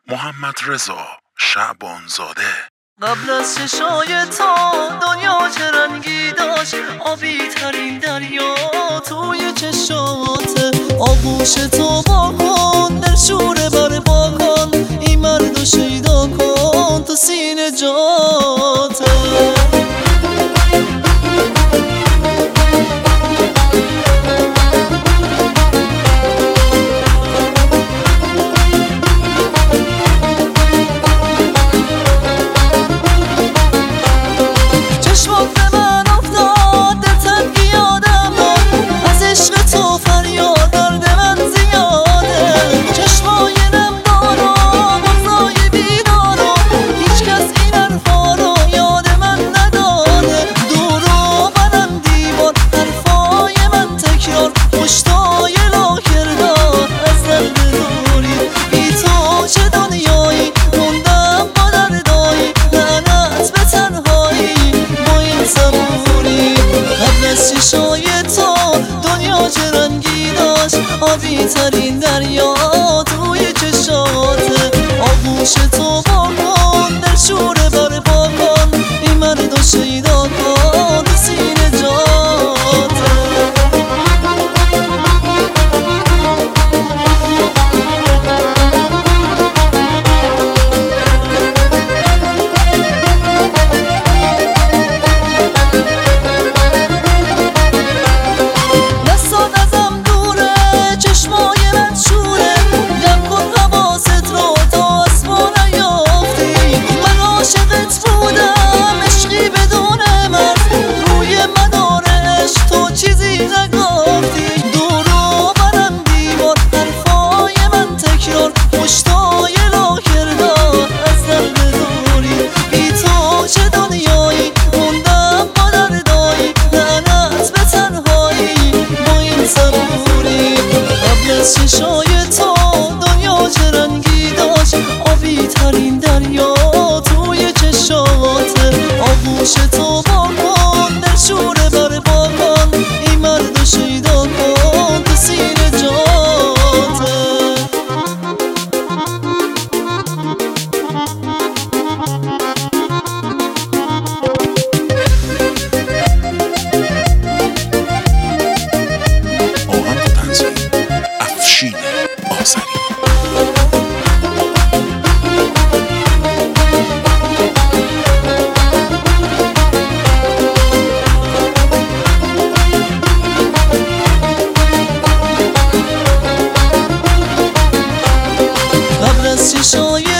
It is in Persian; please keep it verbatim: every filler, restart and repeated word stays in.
محمد رضا شعبانزاده. قبل از چشای تا دنیا چه رنگی داشت، آبی ترین دریا توی چشات. آغوش تو با کن در شوره بر با کن، این مردو شیدا کن تو سینه جاته. چشای تو دنیا چه رنگی داشت، آبی ترین دریا توی چشات. آغوش تو با کن در شوره بر با کن، این مردو شیدا کن تو سینه جات. چشای تو دنیا چه رنگی داشت، آبی ترین دریا توی چشات. آغوش تو با کن در شوره بر با کن، این مردو شیدا کن تو سینه جات. قبل از چشای